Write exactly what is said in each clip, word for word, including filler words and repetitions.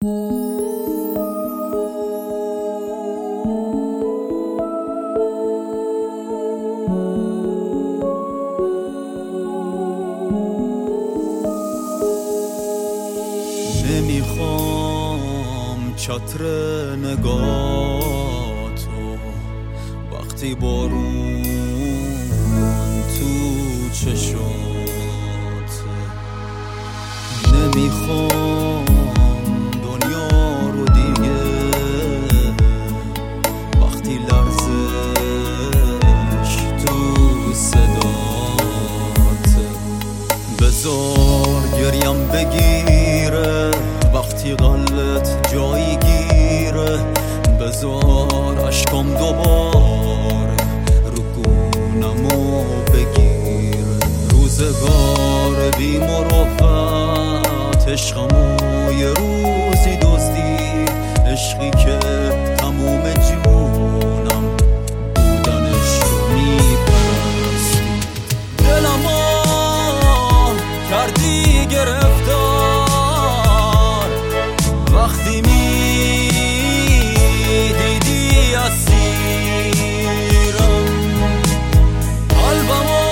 نمیخوام چتر نگاتو وقتی بارون تو چشات، نمیخوام دنیا رو دیگه وقتی لرزش تو صدات. بذار گریم بگیره وقتی قلت جایی گیره، بذار عشقام دوباره رو گونمو بگیره. روزگار بی مروت عشقمو یه روزی دزدید، عشقی که تموم جونم بودنش رو میپرستید. دلمو کردی گرفتار وقتی می دیدی اسیرم، قلبمو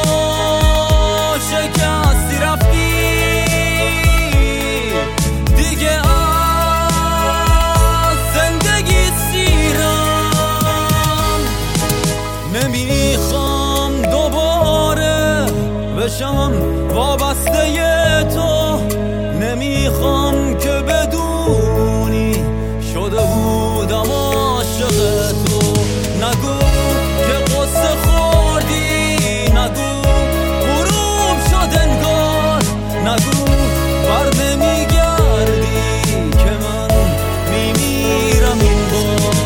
شکستی رفتی دیگه از زندگی سیرم. نمیخوام دوباره بشم وابسته تو، نمیخوام که بدونی شده بودم عاشق تو. نگو که قصه خوردی، نگو غروب شد انگار، نگو بر نمیگردی که من میمیرم این بار.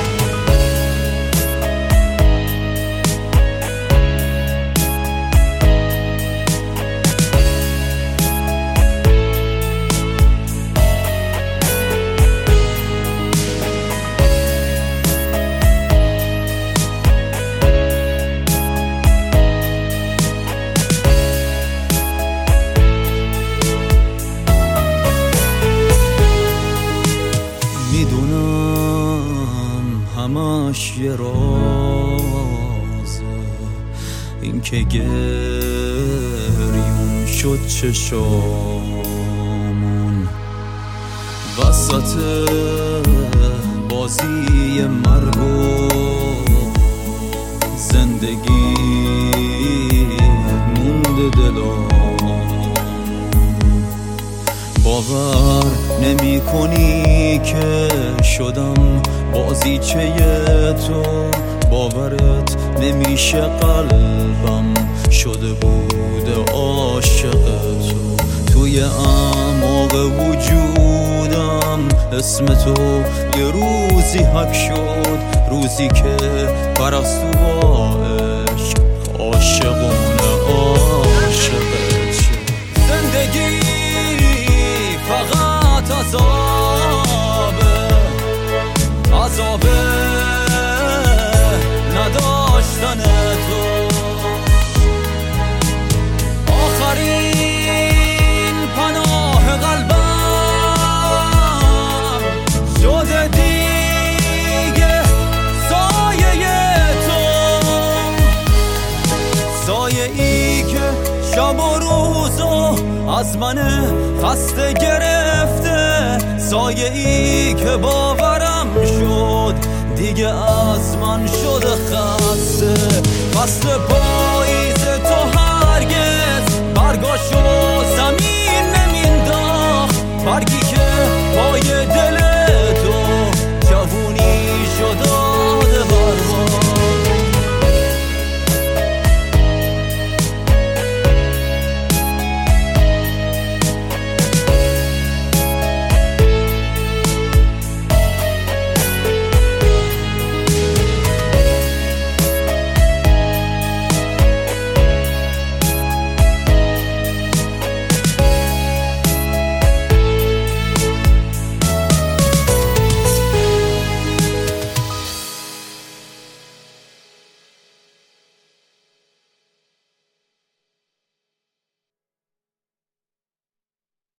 میدونم همش یه رازه، این که گریون شد چشامون وسط بازی مرگ و زندگی مونده دلام. باور نمی کنی که شدم بازیچه تو، باورت نمیشه قلبم شده بود عاشق تو. توی اعماق وجودم اسم تو یه روزی حک شد، روزی که پرستو با عشق عاشقونه عاشقت شد. زندگی فقط عذابه، عذابه نداشتن تو. آخرین پناه قلبم شده دیگه سایه تو، سایه ای که شب و روزو از من خسته گرفته، سایه ای که باورم شد دیگه از من شده خسته. فصل پاییز تو هرگز برگاشو زمین نمینداخت، برگی